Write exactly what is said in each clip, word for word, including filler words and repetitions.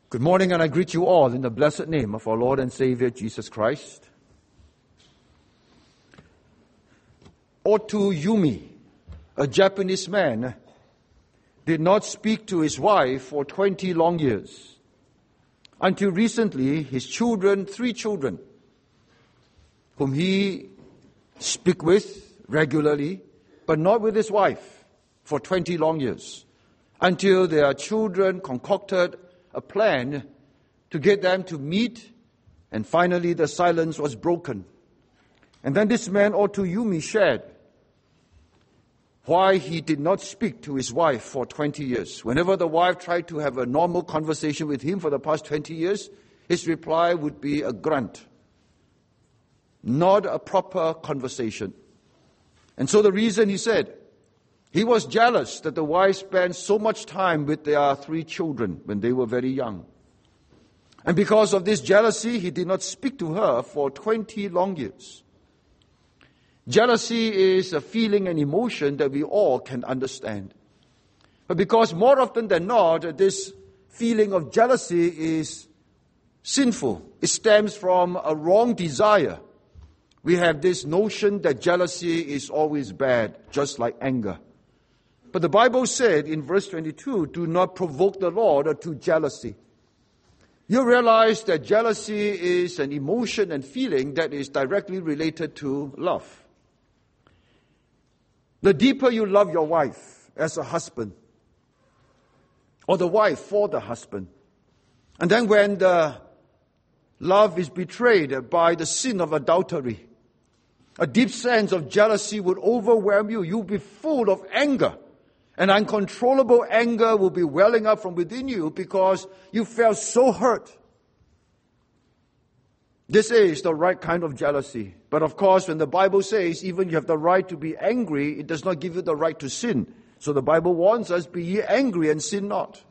Good morning, and I greet you all in the blessed name of our Lord and Savior, Jesus Christ. Oto Yumi, a Japanese man, did not speak to his wife for twenty long years. Until recently, his children, three children, whom he speak with regularly, but not with his wife for twenty long years, until their children concocted a plan to get them to meet, and finally the silence was broken. And then this man, Oto Yumi, shared why he did not speak to his wife for twenty years. Whenever the wife tried to have a normal conversation with him for the past twenty years, his reply would be a grunt. Not a proper conversation. And so the reason, he said, he was jealous that the wife spent so much time with their three children when they were very young. And because of this jealousy, he did not speak to her for twenty long years. Jealousy is a feeling and emotion that we all can understand. But because more often than not, this feeling of jealousy is sinful. It stems from a wrong desire. We have this notion that jealousy is always bad, just like anger. But the Bible said in verse twenty-two, do not provoke the Lord to jealousy. You realize that jealousy is an emotion and feeling that is directly related to love. The deeper you love your wife as a husband, or the wife for the husband, and then when the love is betrayed by the sin of adultery, a deep sense of jealousy would overwhelm you. You'll be full of anger. And uncontrollable anger will be welling up from within you because you felt so hurt. This is the right kind of jealousy. But of course, when the Bible says even you have the right to be angry, it does not give you the right to sin. So the Bible warns us, be ye angry and sin not.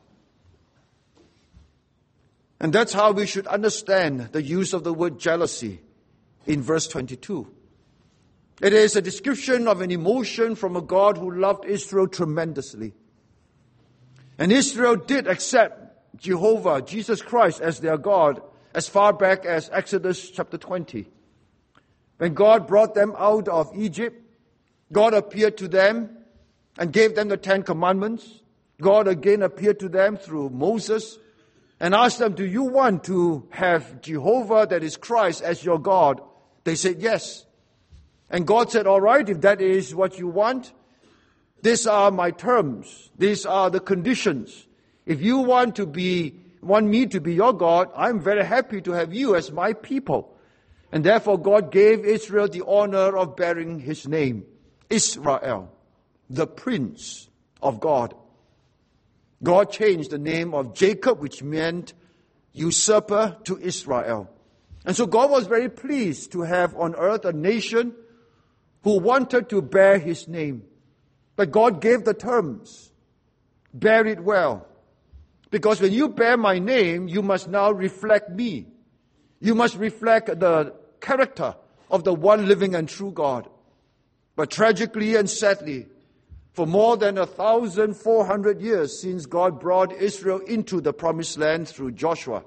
And that's how we should understand the use of the word jealousy in verse twenty-two. It is a description of an emotion from a God who loved Israel tremendously. And Israel did accept Jehovah, Jesus Christ, as their God as far back as Exodus chapter twenty. When God brought them out of Egypt, God appeared to them and gave them the Ten Commandments. God again appeared to them through Moses and asked them, do you want to have Jehovah, that is Christ, as your God? They said yes. And God said, all right, if that is what you want, these are my terms. These are the conditions. If you want to be, want me to be your God, I'm very happy to have you as my people. And therefore God gave Israel the honor of bearing his name, Israel, the Prince of God. God changed the name of Jacob, which meant usurper, to Israel. And so God was very pleased to have on earth a nation who wanted to bear his name. But God gave the terms. Bear it well. Because when you bear my name, you must now reflect me. You must reflect the character of the one living and true God. But tragically and sadly, for more than a thousand four hundred years since God brought Israel into the promised land through Joshua,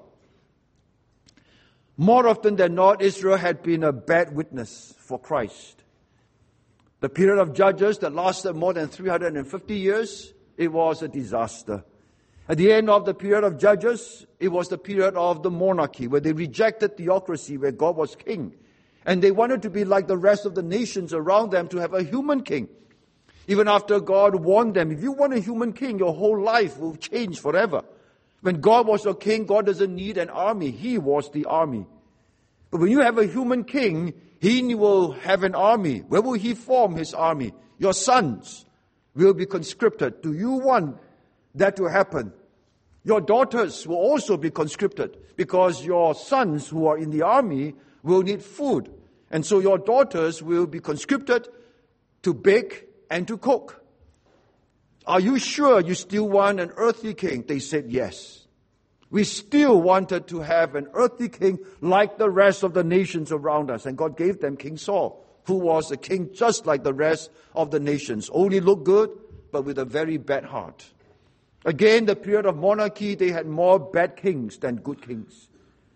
more often than not, Israel had been a bad witness for Christ. The period of Judges that lasted more than three hundred fifty years, it was a disaster. At the end of the period of Judges, it was the period of the monarchy, where they rejected theocracy, where God was king. And they wanted to be like the rest of the nations around them, to have a human king. Even after God warned them, if you want a human king, your whole life will change forever. When God was your king, God doesn't need an army. He was the army. But when you have a human king, he will have an army. Where will he form his army? Your sons will be conscripted. Do you want that to happen? Your daughters will also be conscripted, because your sons who are in the army will need food. And so your daughters will be conscripted to bake and to cook. Are you sure you still want an earthly king? They said yes. We still wanted to have an earthly king like the rest of the nations around us. And God gave them King Saul, who was a king just like the rest of the nations. Only looked good, but with a very bad heart. Again, the period of monarchy, they had more bad kings than good kings.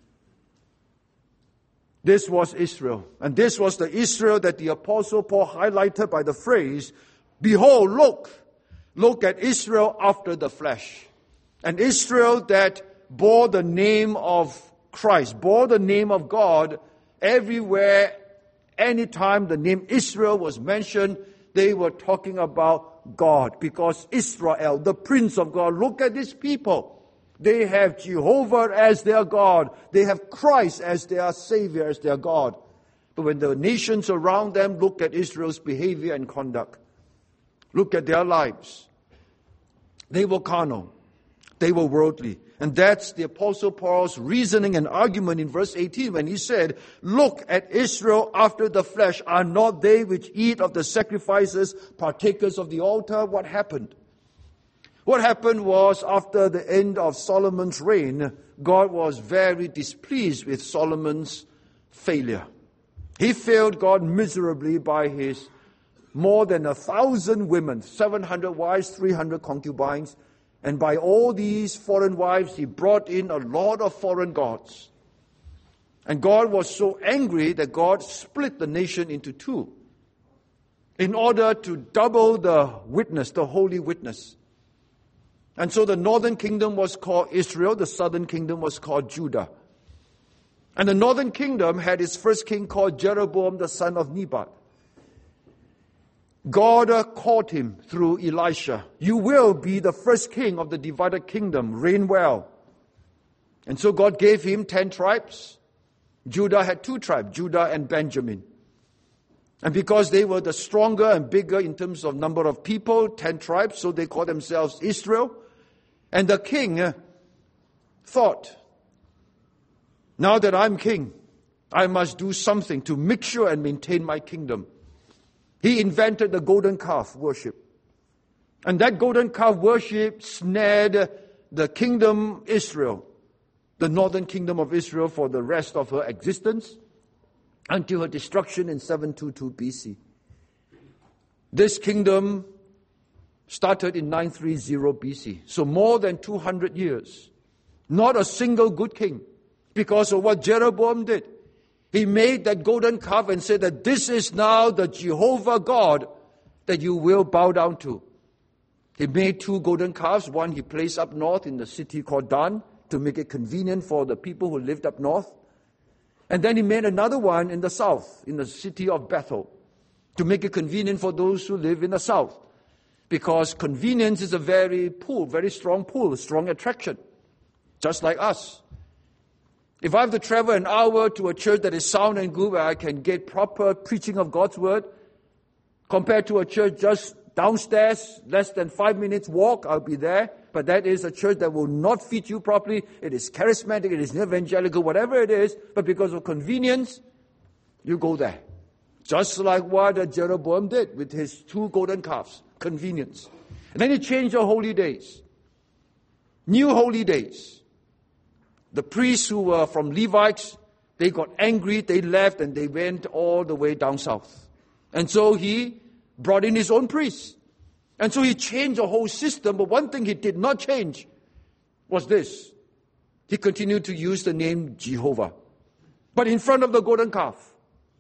This was Israel. And this was the Israel that the Apostle Paul highlighted by the phrase, behold, look, look at Israel after the flesh. An Israel that bore the name of Christ, bore the name of God everywhere. Anytime the name Israel was mentioned, they were talking about God, because Israel, the Prince of God, look at these people. They have Jehovah as their God. They have Christ as their Savior, as their God. But when the nations around them look at Israel's behavior and conduct, look at their lives, they were carnal. They were worldly. And that's the Apostle Paul's reasoning and argument in verse eighteen when he said, look at Israel after the flesh. Are not they which eat of the sacrifices partakers of the altar? What happened? What happened was, after the end of Solomon's reign, God was very displeased with Solomon's failure. He failed God miserably by his more than a thousand women, seven hundred wives, three hundred concubines. And by all these foreign wives, he brought in a lot of foreign gods. And God was so angry that God split the nation into two in order to double the witness, the holy witness. And so the northern kingdom was called Israel, the southern kingdom was called Judah. And the northern kingdom had its first king called Jeroboam, the son of Nebat. God called him through Elisha. You will be the first king of the divided kingdom. Reign well. And so God gave him ten tribes. Judah had two tribes, Judah and Benjamin. And because they were the stronger and bigger in terms of number of people, ten tribes, so they called themselves Israel. And the king thought, now that I'm king, I must do something to make sure and maintain my kingdom. He invented the golden calf worship. And that golden calf worship snared the kingdom Israel, the northern kingdom of Israel, for the rest of her existence until her destruction in seven twenty-two B C. This kingdom started in nine thirty B C. So more than two hundred years. Not a single good king, because of what Jeroboam did. He made that golden calf and said that this is now the Jehovah God that you will bow down to. He made two golden calves. One he placed up north in the city called Dan to make it convenient for the people who lived up north. And then he made another one in the south, in the city of Bethel, to make it convenient for those who live in the south. Because convenience is a very pull, very strong pull, a strong attraction, just like us. If I have to travel an hour to a church that is sound and good, where I can get proper preaching of God's word, compared to a church just downstairs, less than five minutes walk, I'll be there. But that is a church that will not feed you properly. It is charismatic, it is evangelical, whatever it is. But because of convenience, you go there. Just like what Jeroboam did with his two golden calves. Convenience. And then he changed the holy days. New holy days. The priests who were from Levites, they got angry, they left, and they went all the way down south. And so he brought in his own priests. And so he changed the whole system, but one thing he did not change was this. He continued to use the name Jehovah, but in front of the golden calf.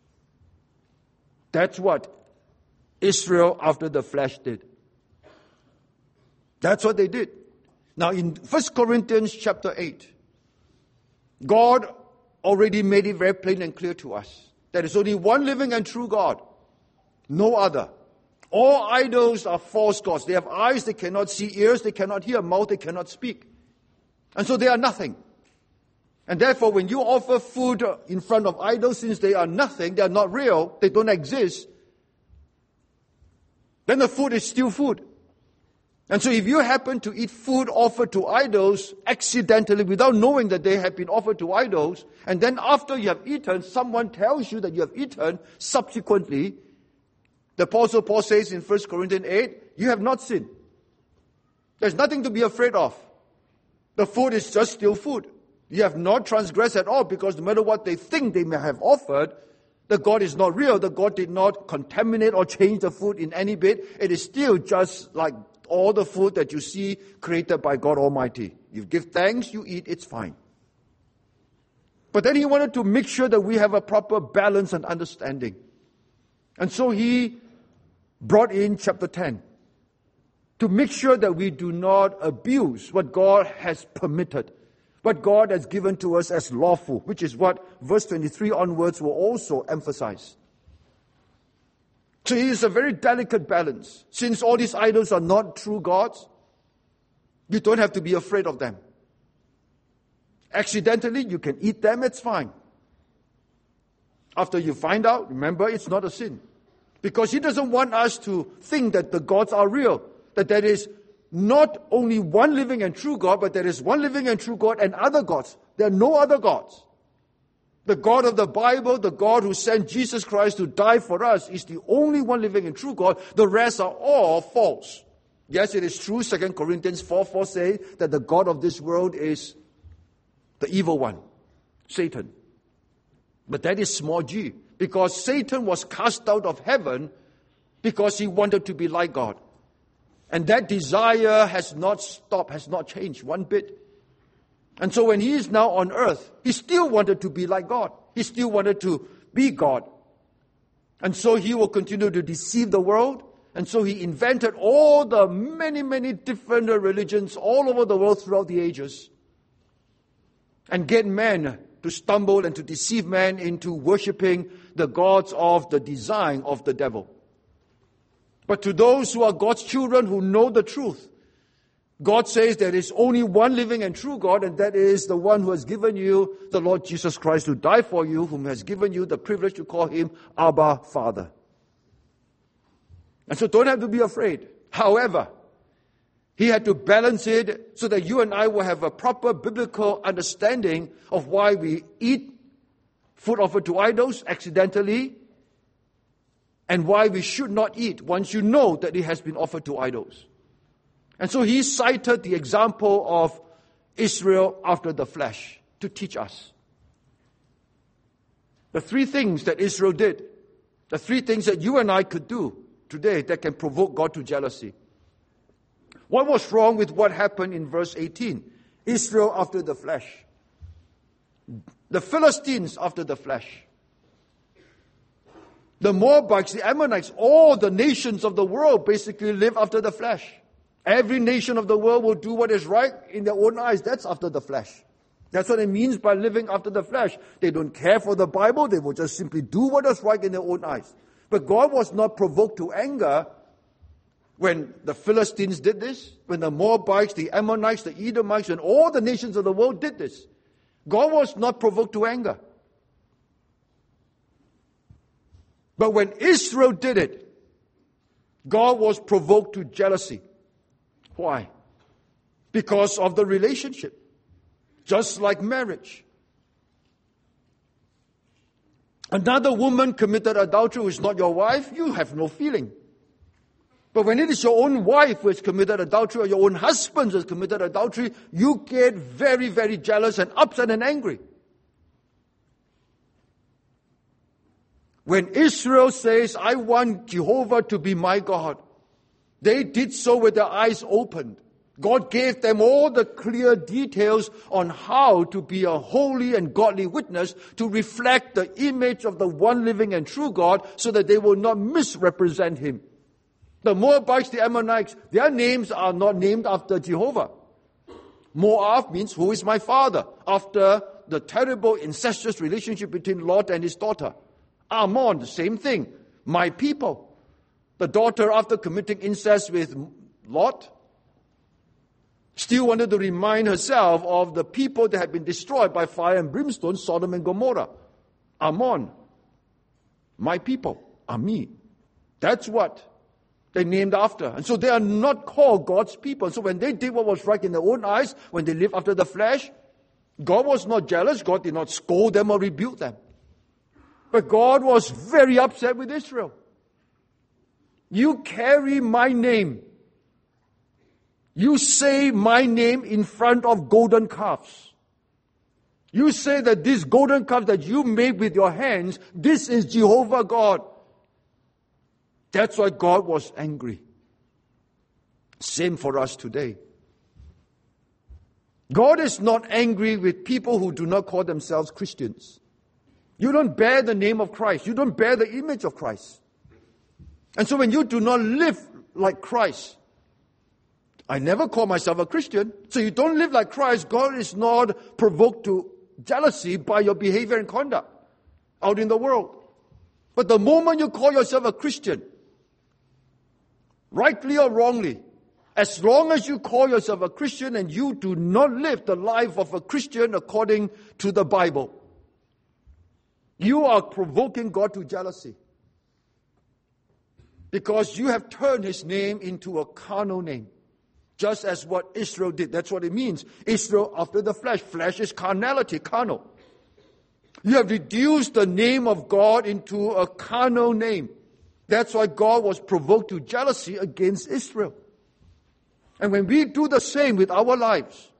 That's what Israel after the flesh did. That's what they did. Now in First Corinthians chapter eight, God already made it very plain and clear to us. There is only one living and true God. No other. All idols are false gods. They have eyes, they cannot see, ears, they cannot hear, mouth, they cannot speak. And so they are nothing. And therefore, when you offer food in front of idols, since they are nothing, they are not real, they don't exist, then the food is still food. And so if you happen to eat food offered to idols accidentally without knowing that they have been offered to idols, and then after you have eaten, someone tells you that you have eaten, subsequently, the Apostle Paul says in First Corinthians eight, you have not sinned. There's nothing to be afraid of. The food is just still food. You have not transgressed at all, because no matter what they think they may have offered, the God is not real. The God did not contaminate or change the food in any bit. It is still just like all the food that you see created by God Almighty. You give thanks, you eat, it's fine. But then he wanted to make sure that we have a proper balance and understanding. And so he brought in chapter ten to make sure that we do not abuse what God has permitted, what God has given to us as lawful, which is what verse twenty-three onwards will also emphasize. So it is a very delicate balance. Since all these idols are not true gods, you don't have to be afraid of them. Accidentally, you can eat them, it's fine. After you find out, remember, it's not a sin. Because he doesn't want us to think that the gods are real, that there is not only one living and true God, but there is one living and true God and other gods. There are no other gods. The God of the Bible, the God who sent Jesus Christ to die for us, is the only one living and true God. The rest are all false. Yes, it is true, Second Corinthians four four says that the God of this world is the evil one, Satan. But that is small g, because Satan was cast out of heaven because he wanted to be like God. And that desire has not stopped, has not changed one bit. And so when he is now on earth, he still wanted to be like God. He still wanted to be God. And so he will continue to deceive the world. And so he invented all the many, many different religions all over the world throughout the ages. And get men to stumble and to deceive man into worshipping the gods of the design of the devil. But to those who are God's children who know the truth, God says there is only one living and true God, and that is the one who has given you the Lord Jesus Christ to die for you, whom has given you the privilege to call him Abba, Father. And so don't have to be afraid. However, he had to balance it so that you and I will have a proper biblical understanding of why we eat food offered to idols accidentally and why we should not eat once you know that it has been offered to idols. And so he cited the example of Israel after the flesh to teach us. The three things that Israel did, the three things that you and I could do today that can provoke God to jealousy. What was wrong with what happened in verse eighteen? Israel after the flesh. The Philistines after the flesh. The Moabites, the Ammonites, all the nations of the world basically live after the flesh. Every nation of the world will do what is right in their own eyes. That's after the flesh. That's what it means by living after the flesh. They don't care for the Bible. They will just simply do what is right in their own eyes. But God was not provoked to anger when the Philistines did this, when the Moabites, the Ammonites, the Edomites, and all the nations of the world did this. God was not provoked to anger. But when Israel did it, God was provoked to jealousy. Why? Because of the relationship. Just like marriage. Another woman committed adultery who is not your wife, you have no feeling. But when it is your own wife who has committed adultery or your own husband who has committed adultery, you get very, very jealous and upset and angry. When Israel says, I want Jehovah to be my God, they did so with their eyes opened. God gave them all the clear details on how to be a holy and godly witness to reflect the image of the one living and true God so that they will not misrepresent him. The Moabites, the Ammonites, their names are not named after Jehovah. Moab means, who is my father? After the terrible incestuous relationship between Lot and his daughter. Ammon, the same thing. My people. The daughter, after committing incest with Lot, still wanted to remind herself of the people that had been destroyed by fire and brimstone, Sodom and Gomorrah. Ammon, my people, are me. That's what they named after. And so they are not called God's people. So when they did what was right in their own eyes, when they lived after the flesh, God was not jealous. God did not scold them or rebuke them. But God was very upset with Israel. You carry my name. You say my name in front of golden calves. You say that these golden calves that you made with your hands, this is Jehovah God. That's why God was angry. Same for us today. God is not angry with people who do not call themselves Christians. You don't bear the name of Christ. You don't bear the image of Christ. And so when you do not live like Christ, I never call myself a Christian. So you don't live like Christ. God is not provoked to jealousy by your behavior and conduct out in the world. But the moment you call yourself a Christian, rightly or wrongly, as long as you call yourself a Christian and you do not live the life of a Christian according to the Bible, you are provoking God to jealousy. Because you have turned his name into a carnal name. Just as what Israel did. That's what it means. Israel after the flesh. Flesh is carnality, carnal. You have reduced the name of God into a carnal name. That's why God was provoked to jealousy against Israel. And when we do the same with our lives,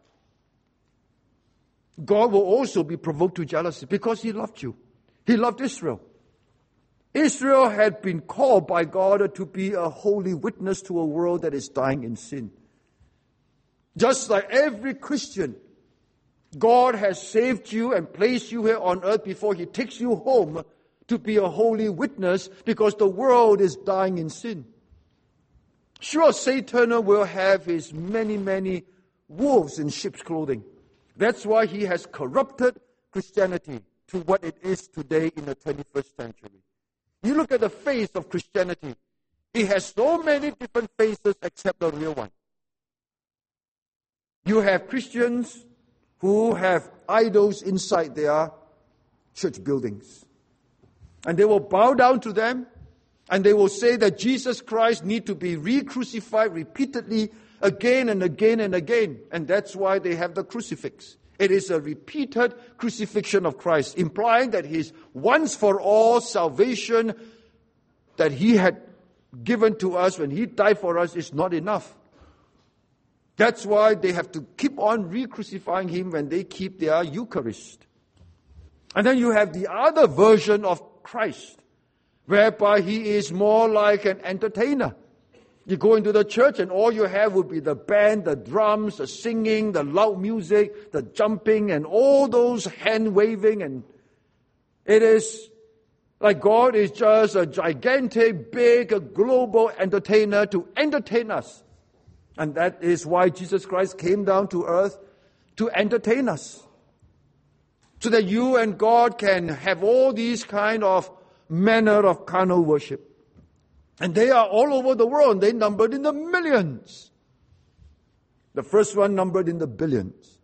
God will also be provoked to jealousy because he loved you. He loved Israel. Israel had been called by God to be a holy witness to a world that is dying in sin. Just like every Christian, God has saved you and placed you here on earth before he takes you home to be a holy witness because the world is dying in sin. Sure, Satan will have his many, many wolves in sheep's clothing. That's why he has corrupted Christianity to what it is today in the twenty-first century. You look at the face of Christianity. It has so many different faces except the real one. You have Christians who have idols inside their church buildings. And they will bow down to them, and they will say that Jesus Christ needs to be re-crucified repeatedly again and again and again. And that's why they have the crucifix. It is a repeated crucifixion of Christ, implying that his once for all salvation that he had given to us when he died for us is not enough. That's why they have to keep on re-crucifying him when they keep their Eucharist. And then you have the other version of Christ, whereby he is more like an entertainer. You go into the church and all you have would be the band, the drums, the singing, the loud music, the jumping, and all those hand waving. And it is like God is just a gigantic, big, global entertainer to entertain us. And that is why Jesus Christ came down to earth to entertain us. So that you and God can have all these kind of manner of carnal worship. And they are all over the world. They numbered in the millions. The first one numbered in the billions.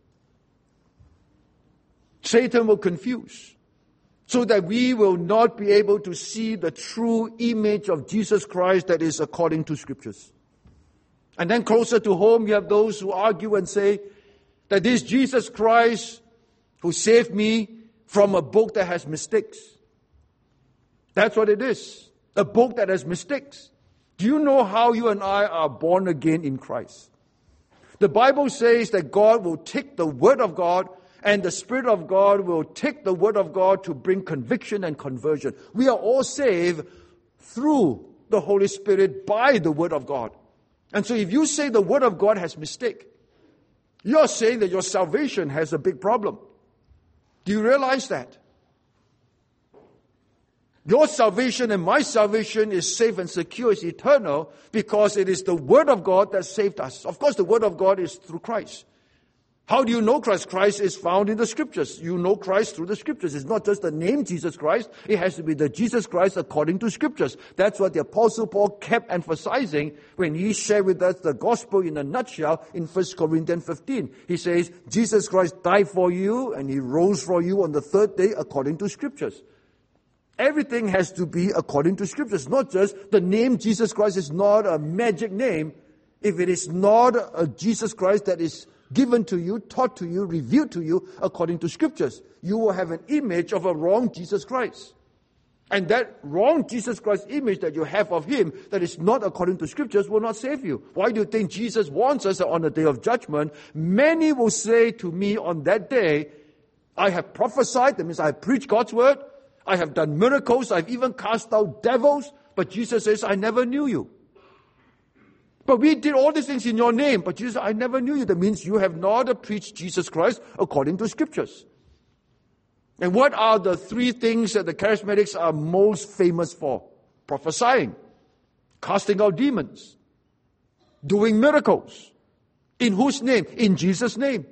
Satan will confuse so that we will not be able to see the true image of Jesus Christ that is according to Scriptures. And then closer to home, you have those who argue and say that this Jesus Christ who saved me from a book that has mistakes. That's what it is. A book that has mistakes. Do you know how you and I are born again in Christ? The Bible says that God will take the Word of God and the Spirit of God will take the Word of God to bring conviction and conversion. We are all saved through the Holy Spirit by the Word of God. And so if you say the Word of God has mistake, you're saying that your salvation has a big problem. Do you realize that? Your salvation and my salvation is safe and secure, is eternal, because it is the Word of God that saved us. Of course, the Word of God is through Christ. How do you know Christ? Christ is found in the Scriptures. You know Christ through the Scriptures. It's not just the name Jesus Christ. It has to be the Jesus Christ according to Scriptures. That's what the Apostle Paul kept emphasizing when he shared with us the gospel in a nutshell in First Corinthians fifteen. He says, Jesus Christ died for you and he rose for you on the third day according to Scriptures. Everything has to be according to Scriptures. Not just the name Jesus Christ is not a magic name. If it is not a Jesus Christ that is given to you, taught to you, revealed to you according to Scriptures, you will have an image of a wrong Jesus Christ. And that wrong Jesus Christ image that you have of him that is not according to Scriptures will not save you. Why do you think Jesus warns us that on the day of judgment, many will say to me on that day, I have prophesied, that means I have preached God's word, I have done miracles, I've even cast out devils, but Jesus says, I never knew you. But we did all these things in your name. But Jesus, I never knew you. That means you have not preached Jesus Christ according to Scriptures. And what are the three things that the charismatics are most famous for? Prophesying, casting out demons, doing miracles. In whose name? In Jesus' name.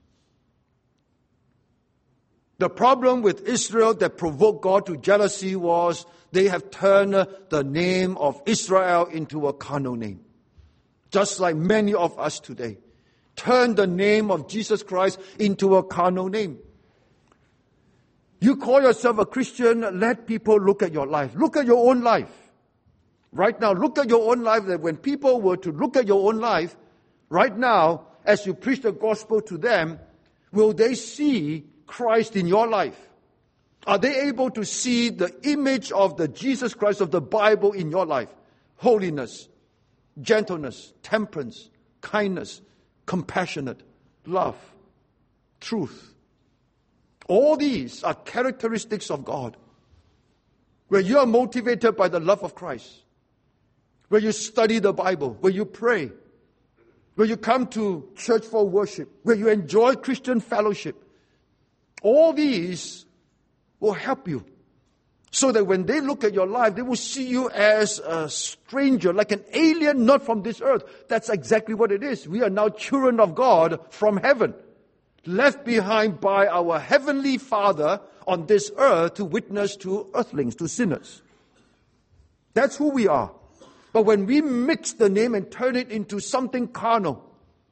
The problem with Israel that provoked God to jealousy was they have turned the name of Israel into a carnal name. Just like many of us today. Turn the name of Jesus Christ into a carnal name. You call yourself a Christian, let people look at your life. Look at your own life. Right now, look at your own life. That when people were to look at your own life, right now, as you preach the gospel to them, will they see Christ in your life? Are they able to see the image of the Jesus Christ of the Bible in your life? Holiness, gentleness, temperance, kindness, compassionate, love, truth. All these are characteristics of God. Where you are motivated by the love of Christ. Where you study the Bible. Where you pray. Where you come to church for worship. Where you enjoy Christian fellowship. All these will help you. So that when they look at your life, they will see you as a stranger, like an alien, not from this earth. That's exactly what it is. We are now children of God from heaven, left behind by our heavenly Father on this earth to witness to earthlings, to sinners. That's who we are. But when we mix the name and turn it into something carnal,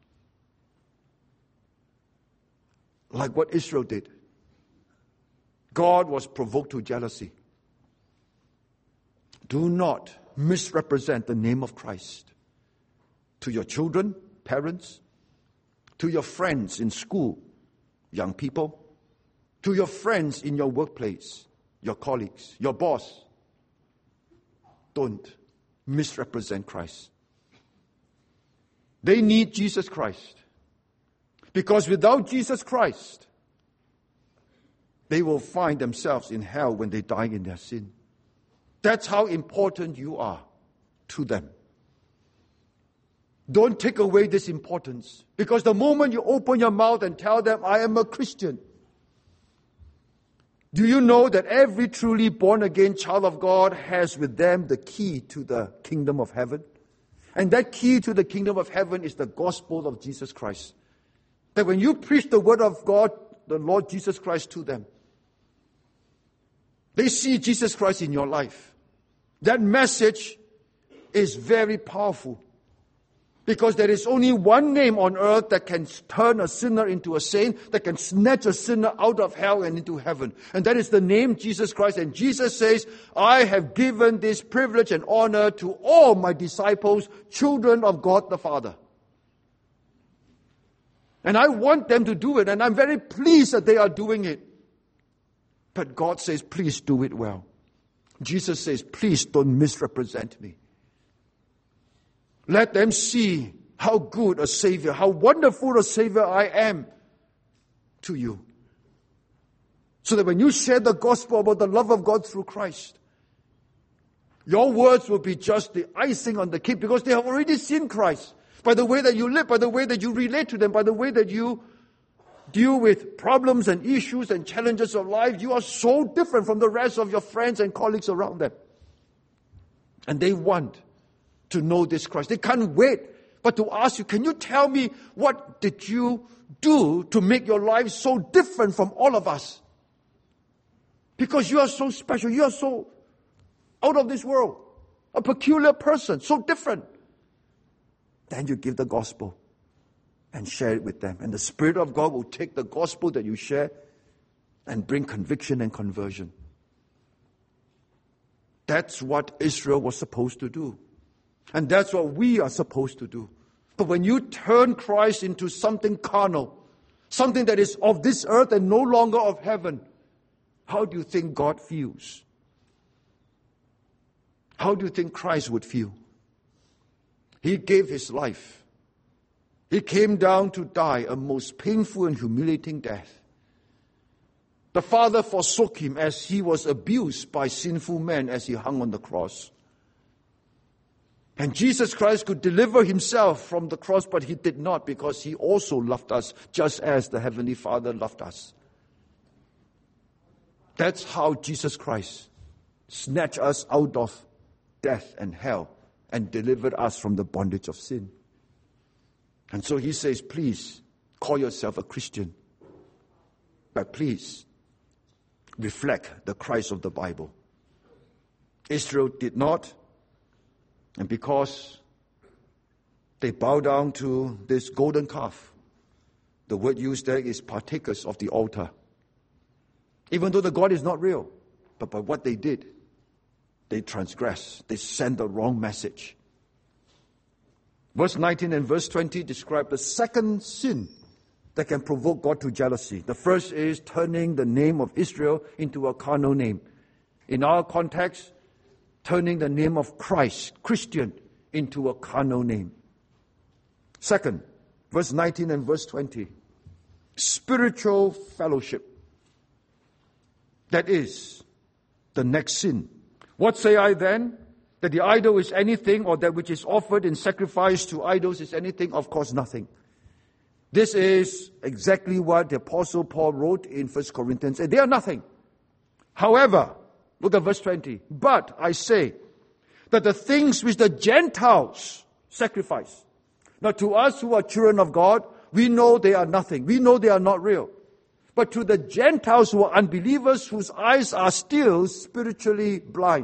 like what Israel did, God was provoked to jealousy. Do not misrepresent the name of Christ to your children, parents, to your friends in school, young people, to your friends in your workplace, your colleagues, your boss. Don't misrepresent Christ. They need Jesus Christ. Because without Jesus Christ, they will find themselves in hell when they die in their sin. That's how important you are to them. Don't take away this importance. Because the moment you open your mouth and tell them, I am a Christian, do you know that every truly born-again child of God has with them the key to the kingdom of heaven? And that key to the kingdom of heaven is the gospel of Jesus Christ. That when you preach the word of God, the Lord Jesus Christ to them, they see Jesus Christ in your life. That message is very powerful. Because there is only one name on earth that can turn a sinner into a saint, that can snatch a sinner out of hell and into heaven. And that is the name Jesus Christ. And Jesus says, I have given this privilege and honor to all my disciples, children of God the Father. And I want them to do it, and I'm very pleased that they are doing it. But God says, please do it well. Jesus says, please don't misrepresent me. Let them see how good a Savior, how wonderful a Savior I am to you. So that when you share the gospel about the love of God through Christ, your words will be just the icing on the cake because they have already seen Christ. By the way that you live, by the way that you relate to them, by the way that you deal with problems and issues and challenges of life, you are so different from the rest of your friends and colleagues around them. And they want to know this Christ. They can't wait but to ask you, can you tell me what did you do to make your life so different from all of us? Because you are so special. You are so out of this world. A peculiar person, so different. Then you give the gospel and share it with them. And the Spirit of God will take the gospel that you share and bring conviction and conversion. That's what Israel was supposed to do. And that's what we are supposed to do. But when you turn Christ into something carnal, something that is of this earth and no longer of heaven, how do you think God feels? How do you think Christ would feel? He gave his life. He came down to die a most painful and humiliating death. The Father forsook him as he was abused by sinful men as he hung on the cross. And Jesus Christ could deliver himself from the cross, but he did not, because he also loved us just as the Heavenly Father loved us. That's how Jesus Christ snatched us out of death and hell and delivered us from the bondage of sin. And so he says, please call yourself a Christian, but please reflect the Christ of the Bible. Israel did not, and because they bow down to this golden calf, the word used there is partakers of the altar. Even though the God is not real, but by what they did, they transgress. They send the wrong message. Verse nineteen and verse twenty describe the second sin that can provoke God to jealousy. The first is turning the name of Israel into a carnal name. In our context, turning the name of Christ, Christian, into a carnal name. Second, verse nineteen and verse twenty, spiritual fellowship. That is the next sin. What say I then? That the idol is anything, or that which is offered in sacrifice to idols is anything? Of course, nothing. This is exactly what the Apostle Paul wrote in First Corinthians. They are nothing. However, look at verse twenty. But I say that the things which the Gentiles sacrifice. Now to us who are children of God, we know they are nothing. We know they are not real. But to the Gentiles who are unbelievers, whose eyes are still spiritually blind,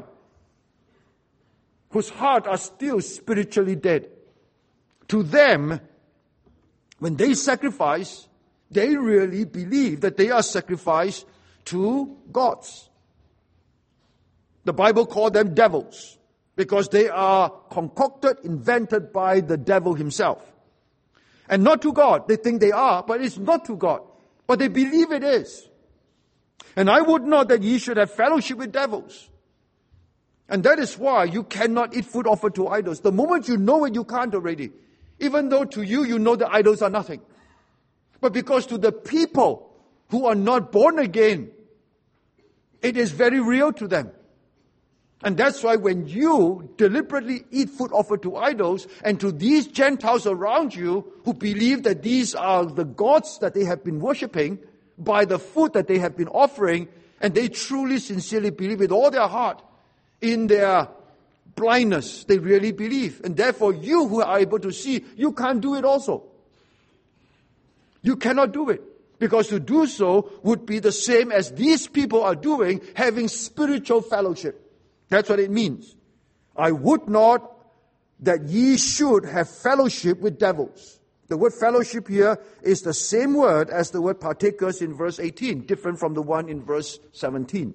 whose hearts are still spiritually dead, to them, when they sacrifice, they really believe that they are sacrificed to gods. The Bible called them devils because they are concocted, invented by the devil himself. And not to God. They think they are, but it's not to God. But they believe it is. And I would not that ye should have fellowship with devils. And that is why you cannot eat food offered to idols. The moment you know it, you can't already. Even though to you, you know the idols are nothing. But because to the people who are not born again, it is very real to them. And that's why when you deliberately eat food offered to idols, and to these Gentiles around you who believe that these are the gods that they have been worshipping by the food that they have been offering, and they truly, sincerely believe with all their heart, in their blindness, they really believe. And therefore, you who are able to see, you can't do it also. You cannot do it. Because to do so would be the same as these people are doing, having spiritual fellowship. That's what it means. I would not that ye should have fellowship with devils. The word fellowship here is the same word as the word partakers in verse eighteen, different from the one in verse seventeen.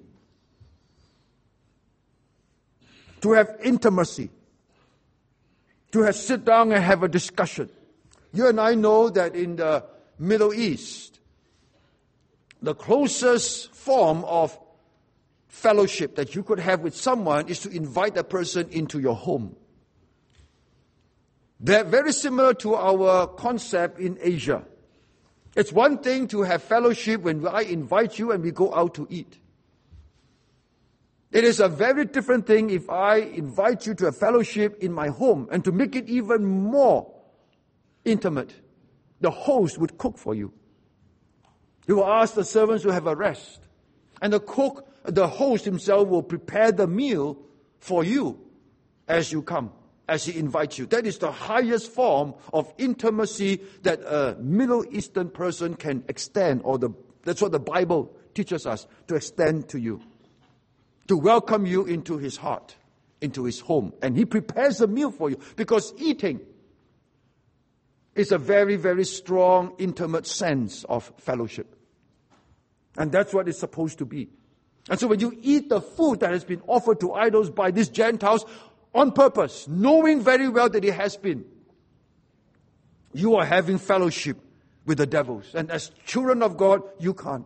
To have intimacy. To have sit down and have a discussion. You and I know that in the Middle East, the closest form of fellowship that you could have with someone is to invite that person into your home. They're very similar to our concept in Asia. It's one thing to have fellowship when I invite you and we go out to eat. It is a very different thing if I invite you to a fellowship in my home, and to make it even more intimate, the host would cook for you. You will ask the servants to have a rest, and the cook the host himself will prepare the meal for you as you come, as he invites you. That is the highest form of intimacy that a Middle Eastern person can extend, or the, that's what the Bible teaches us, to extend to you. To welcome you into his heart, into his home. And he prepares a meal for you, because eating is a very, very strong, intimate sense of fellowship. And that's what it's supposed to be. And so when you eat the food that has been offered to idols by these Gentiles on purpose, knowing very well that it has been, you are having fellowship with the devils. And as children of God, you can't.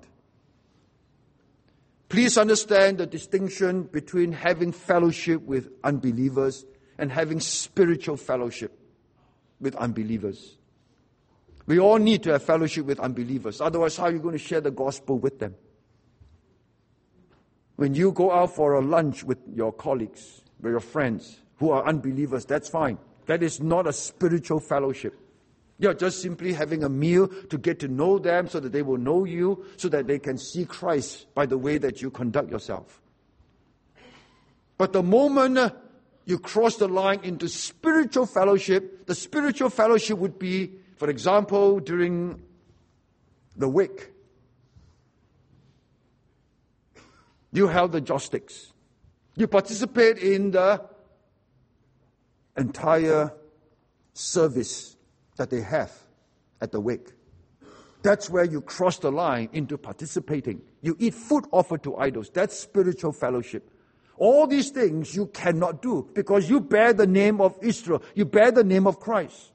Please understand the distinction between having fellowship with unbelievers and having spiritual fellowship with unbelievers. We all need to have fellowship with unbelievers. Otherwise, how are you going to share the gospel with them? When you go out for a lunch with your colleagues, with your friends, who are unbelievers. That's fine. That is not a spiritual fellowship. You're just simply having a meal to get to know them so that they will know you, so that they can see Christ by the way that you conduct yourself. But the moment uh, you cross the line into spiritual fellowship, the spiritual fellowship would be, for example, during the week. You held the joss sticks. You participate in the entire service that they have at the wake. That's where you cross the line into participating. You eat food offered to idols. That's spiritual fellowship. All these things you cannot do because you bear the name of Israel. You bear the name of Christ.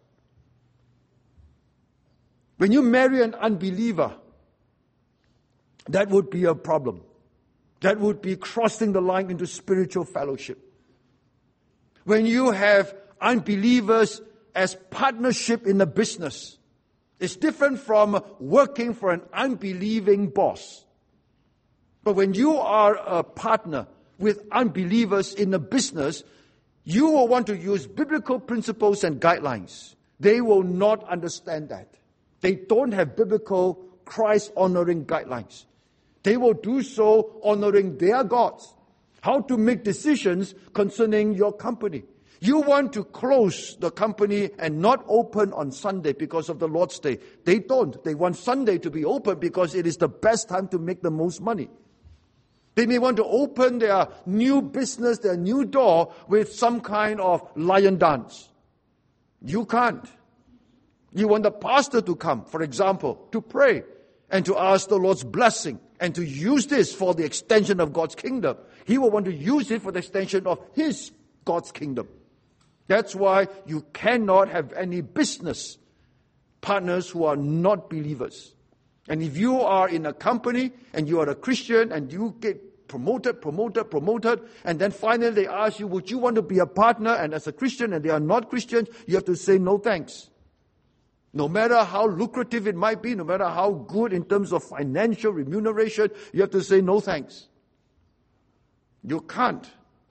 When you marry an unbeliever, that would be a problem. That would be crossing the line into spiritual fellowship. When you have unbelievers as partnership in a business, it's different from working for an unbelieving boss. But when you are a partner with unbelievers in a business, you will want to use biblical principles and guidelines. They will not understand that. They don't have biblical Christ-honoring guidelines. They will do so honoring their gods. How to make decisions concerning your company. You want to close the company and not open on Sunday because of the Lord's Day. They don't. They want Sunday to be open because it is the best time to make the most money. They may want to open their new business, their new door with some kind of lion dance. You can't. You want the pastor to come, for example, to pray and to ask the Lord's blessing and to use this for the extension of God's kingdom. He will want to use it for the extension of his God's kingdom. That's why you cannot have any business partners who are not believers. And if you are in a company and you are a Christian and you get promoted, promoted, promoted, and then finally they ask you, would you want to be a partner? And as a Christian and they are not Christians, you have to say no thanks. No matter how lucrative it might be, no matter how good in terms of financial remuneration, you have to say no thanks. You can't.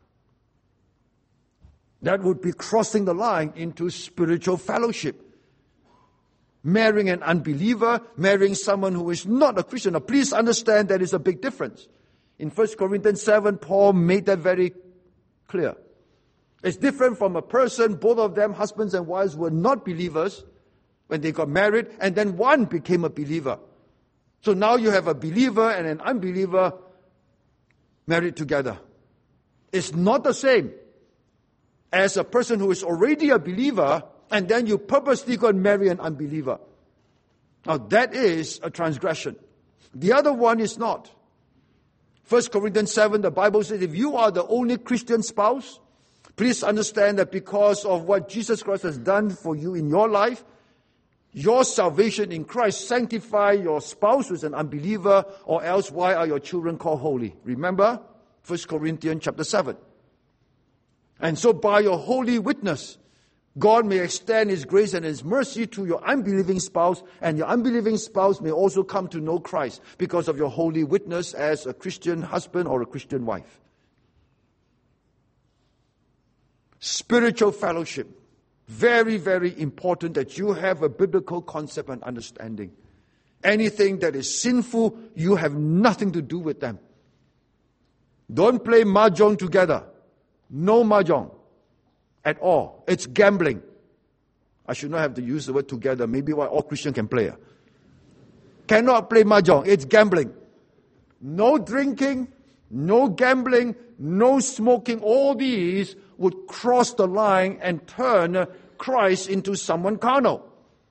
That would be crossing the line into spiritual fellowship. Marrying an unbeliever, marrying someone who is not a Christian. Now, please understand that is a big difference. In First Corinthians seven, Paul made that very clear. It's different from a person, both of them, husbands and wives, were not believers when they got married, and then one became a believer. So now you have a believer and an unbeliever married together. It's not the same as a person who is already a believer and then you purposely go and marry an unbeliever. Now that is a transgression. The other one is not. First Corinthians seven, the Bible says, if you are the only Christian spouse, please understand that because of what Jesus Christ has done for you in your life, your salvation in Christ sanctify your spouse who is an unbeliever, or else why are your children called holy? Remember, First Corinthians chapter seven. And so by your holy witness, God may extend His grace and His mercy to your unbelieving spouse, and your unbelieving spouse may also come to know Christ because of your holy witness as a Christian husband or a Christian wife. Spiritual fellowship. Very, very important that you have a biblical concept and understanding. Anything that is sinful, you have nothing to do with them. Don't play mahjong together. No mahjong at all. It's gambling. I should not have to use the word together. Maybe why all Christians can play. Cannot play mahjong. It's gambling. No drinking, no gambling, no smoking. All these would cross the line and turn Christ into someone carnal.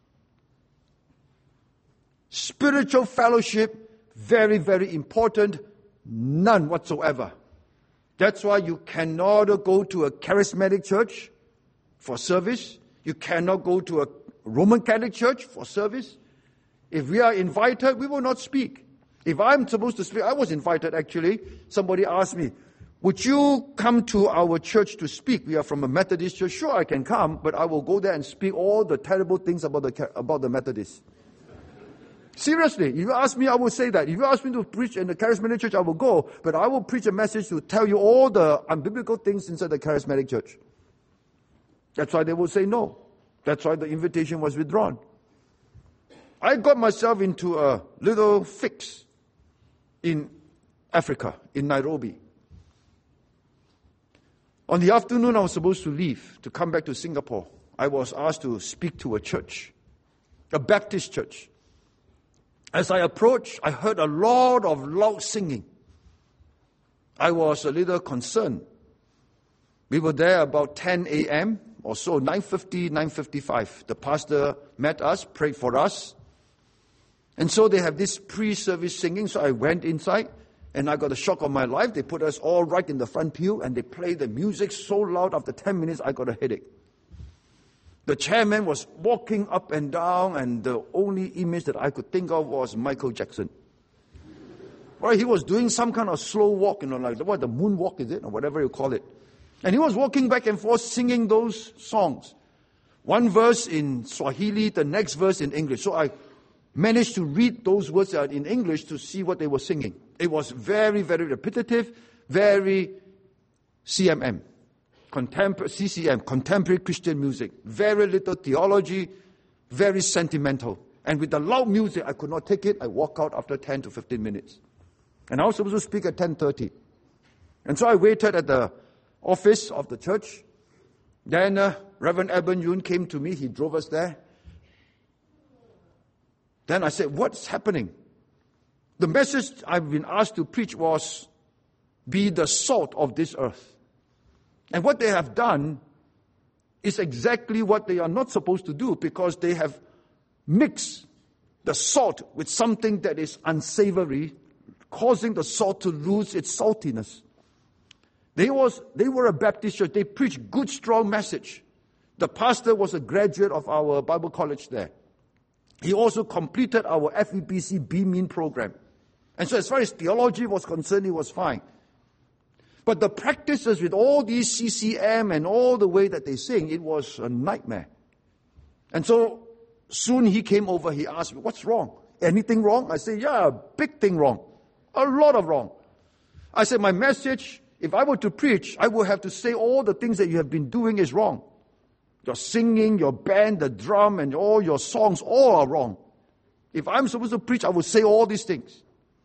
Spiritual fellowship, very, very important. None whatsoever. That's why you cannot go to a charismatic church for service. You cannot go to a Roman Catholic church for service. If we are invited, we will not speak. If I'm supposed to speak, I was invited actually. Somebody asked me, would you come to our church to speak? We are from a Methodist church. Sure, I can come, but I will go there and speak all the terrible things about the about the Methodists. Seriously, if you ask me, I will say that. If you ask me to preach in the charismatic church, I will go, but I will preach a message to tell you all the unbiblical things inside the charismatic church. That's why they would say no. That's why the invitation was withdrawn. I got myself into a little fix in Africa, in Nairobi. On the afternoon, I was supposed to leave to come back to Singapore. I was asked to speak to a church, a Baptist church. As I approached, I heard a lot of loud singing. I was a little concerned. We were there about ten a.m. or so, nine fifty, nine fifty-five. The pastor met us, prayed for us. And so they have this pre-service singing, so I went inside. And I got a shock of my life. They put us all right in the front pew and they played the music so loud. After ten minutes, I got a headache. The chairman was walking up and down, and the only image that I could think of was Michael Jackson. Right, he was doing some kind of slow walk, you know, like what, the moonwalk is it, or whatever you call it. And he was walking back and forth singing those songs. One verse in Swahili, the next verse in English. So I managed to read those words out in English to see what they were singing. It was very, very repetitive, very C M M, contemporary C C M, contemporary Christian music. Very little theology, very sentimental. And with the loud music, I could not take it. I walked out after ten to fifteen minutes. And I was supposed to speak at ten thirty. And so I waited at the office of the church. Then uh, Reverend Eben Yoon came to me. He drove us there. Then I said, what's happening? The message I've been asked to preach was, be the salt of this earth. And what they have done is exactly what they are not supposed to do, because they have mixed the salt with something that is unsavory, causing the salt to lose its saltiness. They was they were a Baptist church. They preached good, strong message. The pastor was a graduate of our Bible college there. He also completed our F E B C B-Mean program. And so as far as theology was concerned, he was fine. But the practices with all these C C M and all the way that they sing, it was a nightmare. And so soon he came over, he asked me, what's wrong? Anything wrong? I said, yeah, a big thing wrong. A lot of wrong. I said, my message, if I were to preach, I would have to say all the things that you have been doing is wrong. Your singing, your band, the drum, and all your songs, all are wrong. If I'm supposed to preach, I would say all these things.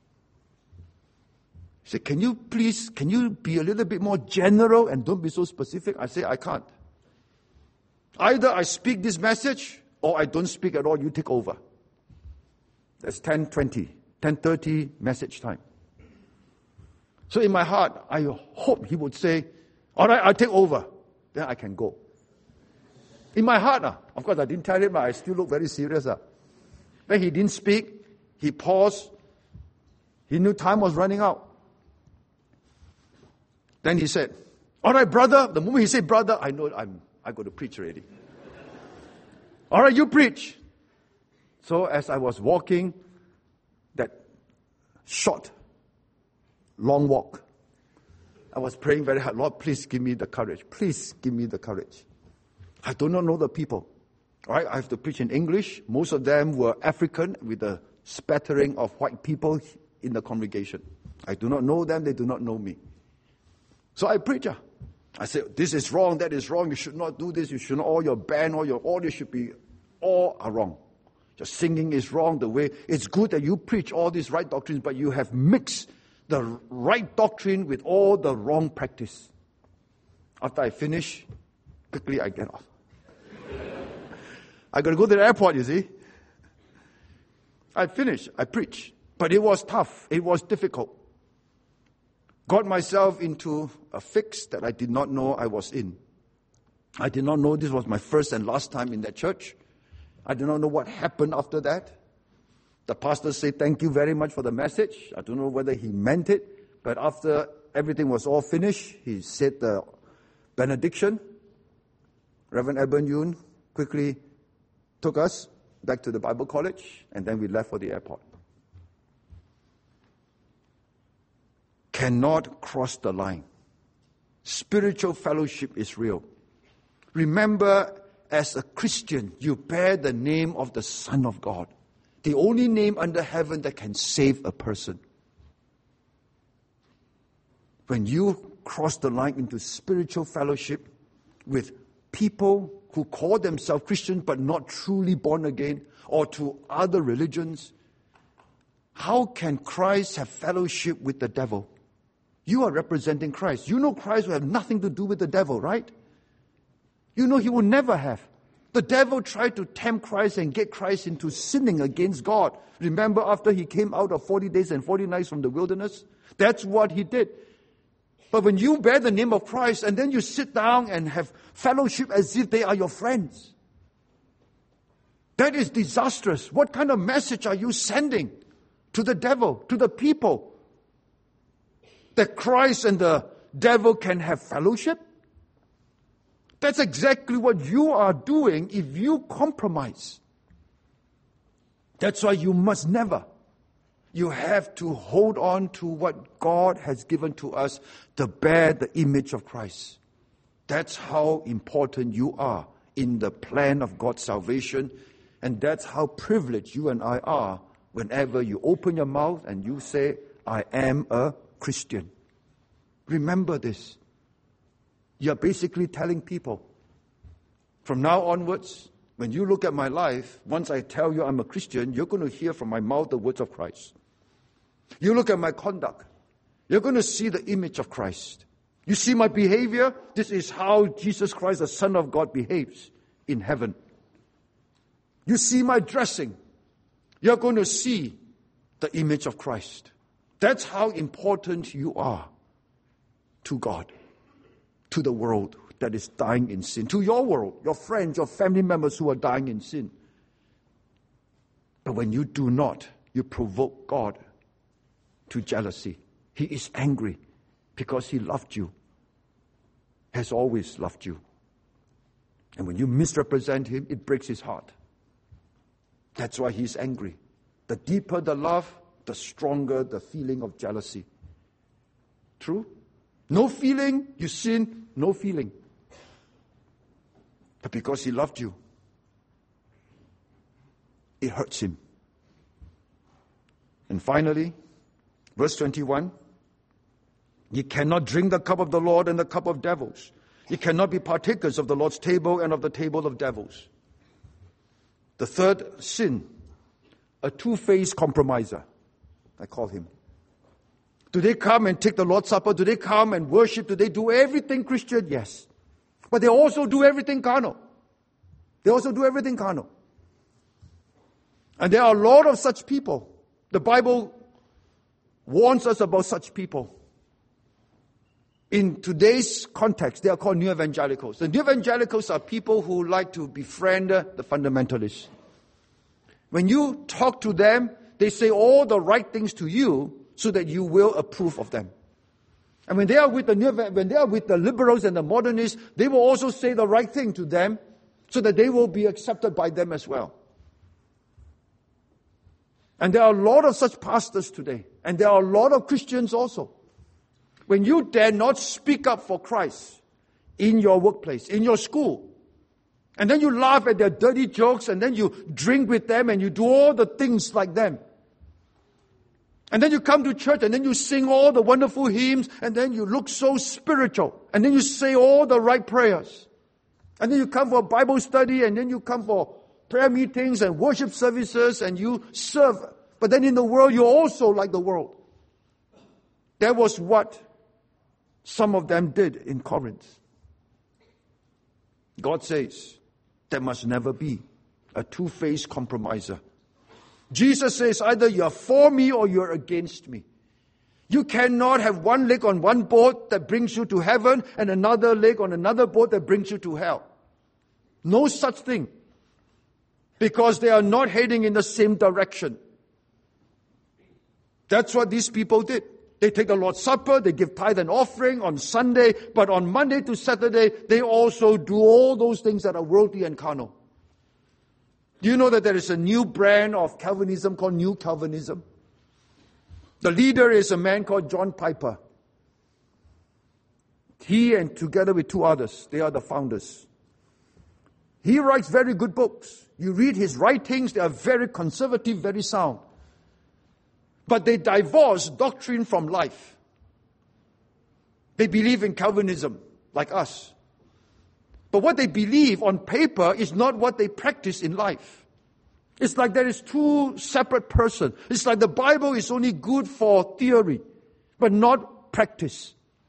He said, can you please, can you be a little bit more general and don't be so specific? I say, I can't. Either I speak this message or I don't speak at all, you take over. That's ten twenty, ten thirty message time. So in my heart, I hope he would say, all right, I'll take over. Then I can go. In my heart, uh, of course I didn't tell him, but I still look very serious. Uh. When he didn't speak, he paused. He knew time was running out. Then he said, all right, brother. The moment he said brother, I know I'm I got to preach already. All right, you preach. So as I was walking that short, long walk, I was praying very hard, Lord, please give me the courage. Please give me the courage. I do not know the people. All right, I have to preach in English. Most of them were African with a spattering of white people in the congregation. I do not know them. They do not know me. So I preach. I said, this is wrong. That is wrong. You should not do this. You should not, all your band, all your audio should be, all are wrong. Your singing is wrong. The way, it's good that you preach all these right doctrines, but you have mixed the right doctrine with all the wrong practice. After I finish, quickly I get off. I got to go to the airport, you see. I finished. I preached. But it was tough. It was difficult. Got myself into a fix that I did not know I was in. I did not know this was my first and last time in that church. I did not know what happened after that. The pastor said, thank you very much for the message. I don't know whether he meant it, but after everything was all finished, he said the benediction. Reverend Eben Yoon quickly took us back to the Bible college, and then we left for the airport. Cannot cross the line. Spiritual fellowship is real. Remember, as a Christian, you bear the name of the Son of God, the only name under heaven that can save a person. When you cross the line into spiritual fellowship with people who call themselves Christians but not truly born again, or to other religions, how can Christ have fellowship with the devil? You are representing Christ. You know Christ will have nothing to do with the devil, right? You know he will never have. The devil tried to tempt Christ and get Christ into sinning against God. Remember after he came out of forty days and forty nights from the wilderness? That's what he did. But when you bear the name of Christ and then you sit down and have fellowship as if they are your friends, that is disastrous. What kind of message are you sending to the devil, to the people? That Christ and the devil can have fellowship? That's exactly what you are doing if you compromise. That's why you must never. You have to hold on to what God has given to us to bear the image of Christ. That's how important you are in the plan of God's salvation. And that's how privileged you and I are whenever you open your mouth and you say, I am a Christian. Remember this. You're basically telling people, from now onwards, when you look at my life, once I tell you I'm a Christian, you're going to hear from my mouth the words of Christ. You look at my conduct, you're going to see the image of Christ. You see my behavior, this is how Jesus Christ, the Son of God, behaves in heaven. You see my dressing, you're going to see the image of Christ. That's how important you are to God, to the world that is dying in sin, to your world, your friends, your family members who are dying in sin. But when you do not, you provoke God to jealousy. He is angry because he loved you, has always loved you. And when you misrepresent him, it breaks his heart. That's why he's angry. The deeper the love, the stronger the feeling of jealousy. True? No feeling, you sin, no feeling. But because he loved you, it hurts him. And finally, verse twenty-one, ye cannot drink the cup of the Lord and the cup of devils. Ye cannot be partakers of the Lord's table and of the table of devils. The third sin, a two-faced compromiser, I call him. Do they come and take the Lord's Supper? Do they come and worship? Do they do everything Christian? Yes. But they also do everything carnal. They also do everything carnal. And there are a lot of such people. The Bible warns us about such people. In today's context, they are called New Evangelicals. The New Evangelicals are people who like to befriend the fundamentalists. When you talk to them, they say all the right things to you so that you will approve of them. And when they are with the New, when they are with the liberals and the modernists, they will also say the right thing to them so that they will be accepted by them as well. And there are a lot of such pastors today. And there are a lot of Christians also. When you dare not speak up for Christ in your workplace, in your school, and then you laugh at their dirty jokes, and then you drink with them, and you do all the things like them. And then you come to church, and then you sing all the wonderful hymns, and then you look so spiritual, and then you say all the right prayers. And then you come for Bible study, and then you come for prayer meetings and worship services, and you serve. But then in the world, you're also like the world. That was what some of them did in Corinth. God says, there must never be a two-faced compromiser. Jesus says, either you're for me or you're against me. You cannot have one leg on one boat that brings you to heaven and another leg on another boat that brings you to hell. No such thing. Because they are not heading in the same direction. That's what these people did. They take the Lord's Supper, they give tithe and offering on Sunday, but on Monday to Saturday, they also do all those things that are worldly and carnal. Do you know that there is a new brand of Calvinism called New Calvinism? The leader is a man called John Piper. He and together with two others, they are the founders. He writes very good books. You read his writings, they are very conservative, very sound. But they divorce doctrine from life. They believe in Calvinism, like us. But what they believe on paper is not what they practice in life. It's like there is two separate persons. It's like the Bible is only good for theory, but not practice.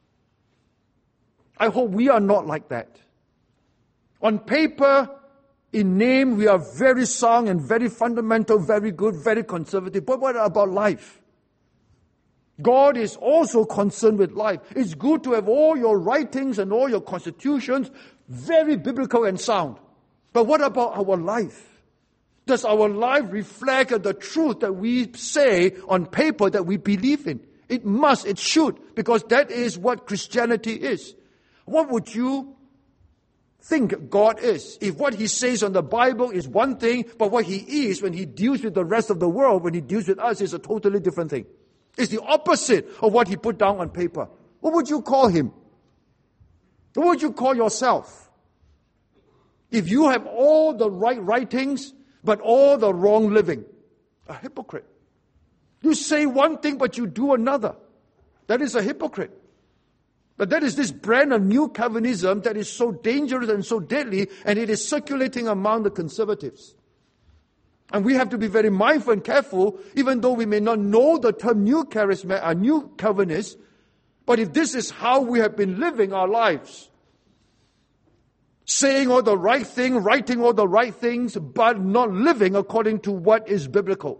I hope we are not like that. On paper, in name, we are very sound and very fundamental, very good, very conservative. But what about life? God is also concerned with life. It's good to have all your writings and all your constitutions very biblical and sound. But what about our life? Does our life reflect the truth that we say on paper that we believe in? It must, it should, because that is what Christianity is. What would you think God is? If what He says on the Bible is one thing, but what He is when He deals with the rest of the world, when He deals with us, is a totally different thing. It's the opposite of what He put down on paper. What would you call Him? What would you call yourself? If you have all the right writings, but all the wrong living, a hypocrite. You say one thing, but you do another. That is a hypocrite. But that is this brand of new Calvinism that is so dangerous and so deadly, and it is circulating among the conservatives. And we have to be very mindful and careful, even though we may not know the term new charisma, uh, new Calvinist, but if this is how we have been living our lives, saying all the right thing, writing all the right things, but not living according to what is biblical.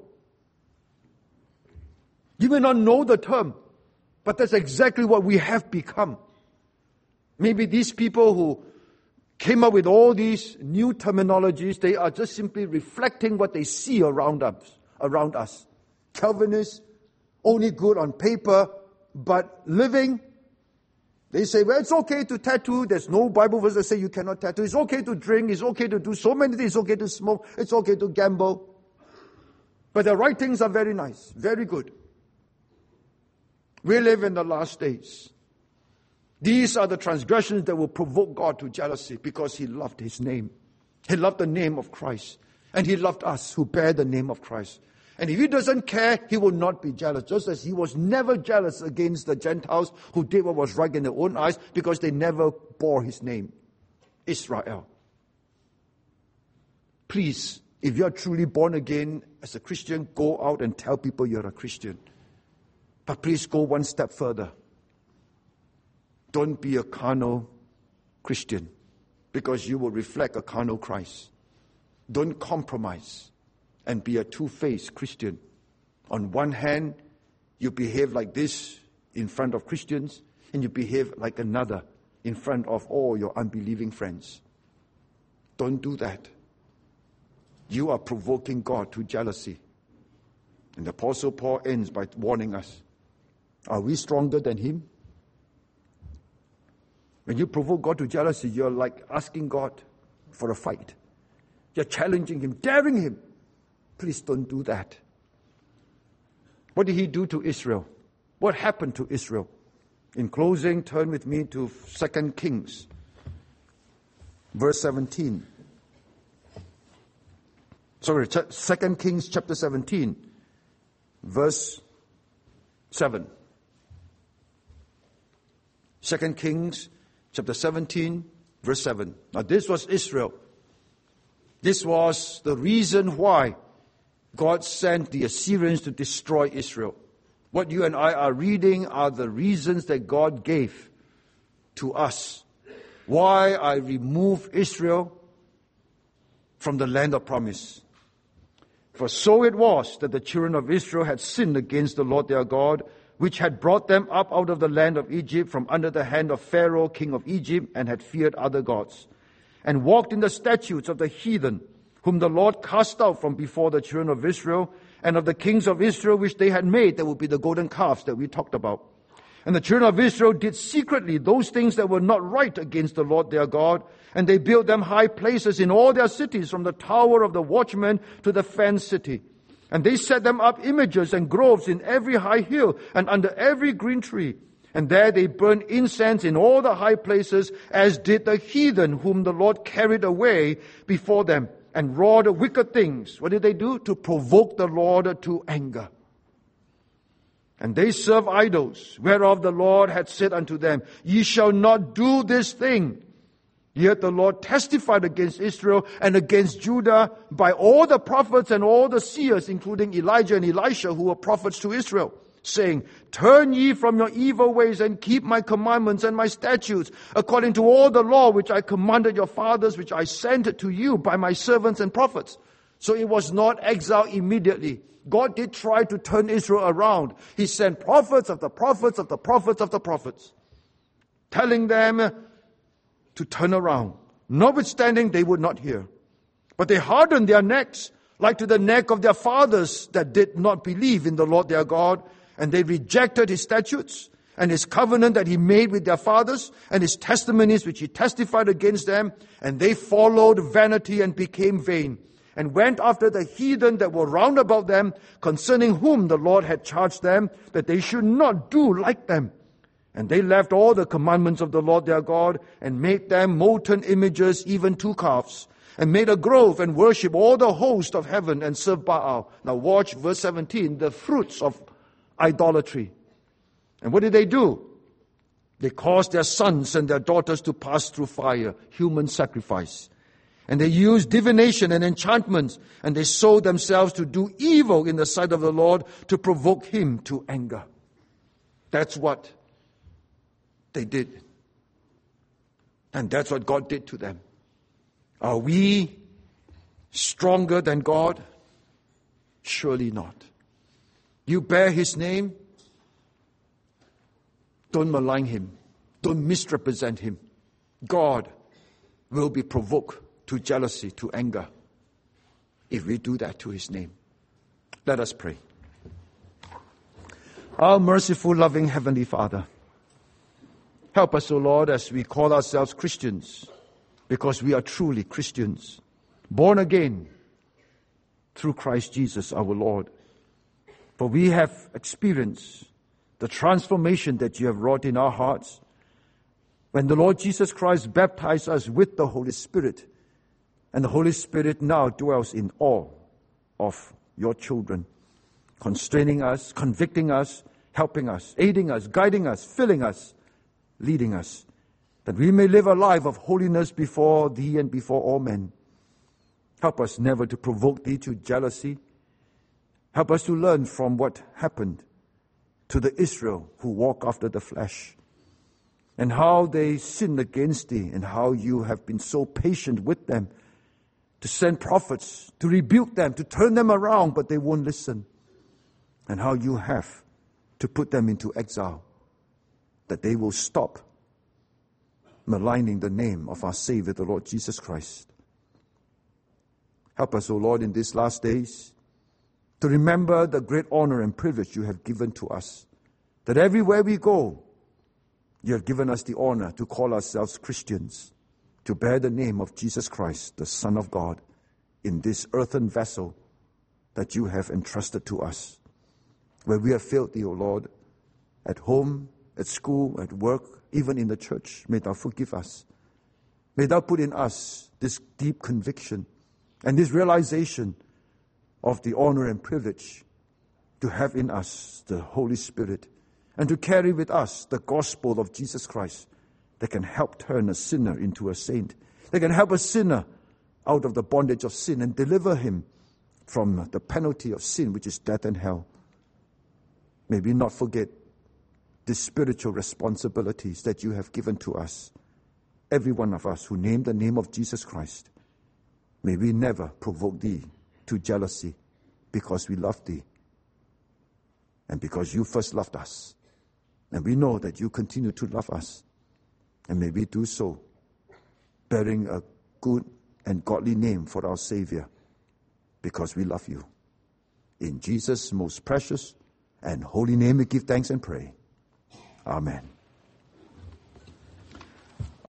You may not know the term, but that's exactly what we have become. Maybe these people who came up with all these new terminologies, they are just simply reflecting what they see around us. Around us. Calvinists, only good on paper, but living, they say, well, it's okay to tattoo. There's no Bible verse that say you cannot tattoo. It's okay to drink. It's okay to do so many things. It's okay to smoke. It's okay to gamble. But the writings are very nice, very good. We live in the last days. These are the transgressions that will provoke God to jealousy because He loved His name. He loved the name of Christ. And He loved us who bear the name of Christ. And if He doesn't care, He will not be jealous. Just as He was never jealous against the Gentiles who did what was right in their own eyes because they never bore His name. Israel. Please, if you are truly born again as a Christian, go out and tell people you're a Christian. But please go one step further. Don't be a carnal Christian because you will reflect a carnal Christ. Don't compromise and be a two-faced Christian. On one hand, you behave like this in front of Christians, and you behave like another in front of all your unbelieving friends. Don't do that. You are provoking God to jealousy. And the Apostle Paul ends by warning us. Are we stronger than him? When you provoke God to jealousy, you're like asking God for a fight. You're challenging him, daring him. Please don't do that. What did he do to Israel? What happened to Israel? In closing, turn with me to Second Kings, verse seventeen. Sorry, Second Kings chapter seventeen, verse seven. Second Kings chapter seventeen, verse seven. Now this was Israel. This was the reason why God sent the Assyrians to destroy Israel. What you and I are reading are the reasons that God gave to us. Why I removed Israel from the land of promise. For so it was that the children of Israel had sinned against the Lord their God, which had brought them up out of the land of Egypt from under the hand of Pharaoh, king of Egypt, and had feared other gods, and walked in the statutes of the heathen, whom the Lord cast out from before the children of Israel, and of the kings of Israel which they had made. That would be the golden calves that we talked about. And the children of Israel did secretly those things that were not right against the Lord their God, and they built them high places in all their cities, from the tower of the watchman to the fenced city. And they set them up images and groves in every high hill and under every green tree. And there they burned incense in all the high places, as did the heathen whom the Lord carried away before them, and wrought wicked things. What did they do? To provoke the Lord to anger. And they serve idols, whereof the Lord had said unto them, Ye shall not do this thing. Yet the Lord testified against Israel and against Judah by all the prophets and all the seers, including Elijah and Elisha, who were prophets to Israel, saying, turn ye from your evil ways and keep my commandments and my statutes, according to all the law which I commanded your fathers, which I sent to you by my servants and prophets. So it was not exile immediately. God did try to turn Israel around. He sent prophets of the prophets of the prophets of the prophets, telling them to turn around. Notwithstanding, they would not hear. But they hardened their necks, like to the neck of their fathers that did not believe in the Lord their God, and they rejected his statutes and his covenant that he made with their fathers, and his testimonies which he testified against them, and they followed vanity and became vain, and went after the heathen that were round about them, concerning whom the Lord had charged them, that they should not do like them. And they left all the commandments of the Lord their God, and made them molten images, even two calves, and made a grove, and worship all the host of heaven, and serve Baal. Now watch verse seventeen, the fruits of idolatry. And what did they do? They caused their sons and their daughters to pass through fire, human sacrifice. And they used divination and enchantments, and they sold themselves to do evil in the sight of the Lord, to provoke him to anger. That's what they did. And that's what God did to them. Are we stronger than God? Surely not. You bear his name. Don't malign him. Don't misrepresent him. God will be provoked to jealousy, to anger, if we do that to his name. Let us pray. Our merciful, loving Heavenly Father, help us, O Lord, as we call ourselves Christians, because we are truly Christians, born again through Christ Jesus our Lord. For we have experienced the transformation that you have wrought in our hearts when the Lord Jesus Christ baptized us with the Holy Spirit, and the Holy Spirit now dwells in all of your children, constraining us, convicting us, helping us, aiding us, guiding us, filling us, leading us, that we may live a life of holiness before thee and before all men. Help us never to provoke thee to jealousy. Help us to learn from what happened to the Israel who walk after the flesh, and how they sinned against thee, and how you have been so patient with them, to send prophets, to rebuke them, to turn them around, but they won't listen. And how you have to put them into exile, that they will stop maligning the name of our Savior, the Lord Jesus Christ. Help us, O Lord, in these last days, to remember the great honor and privilege you have given to us, that everywhere we go, you have given us the honor to call ourselves Christians, to bear the name of Jesus Christ, the Son of God, in this earthen vessel that you have entrusted to us. Where we have failed thee, O Lord, at home, at school, at work, even in the church, may thou forgive us. May thou put in us this deep conviction and this realization of the honor and privilege to have in us the Holy Spirit, and to carry with us the gospel of Jesus Christ that can help turn a sinner into a saint, that can help a sinner out of the bondage of sin and deliver him from the penalty of sin, which is death and hell. May we not forget the spiritual responsibilities that you have given to us, every one of us who name the name of Jesus Christ. May we never provoke thee to jealousy, because we love thee and because you first loved us. And we know that you continue to love us. And may we do so, bearing a good and godly name for our Savior, because we love you. In Jesus' most precious and holy name we give thanks and pray. Amen.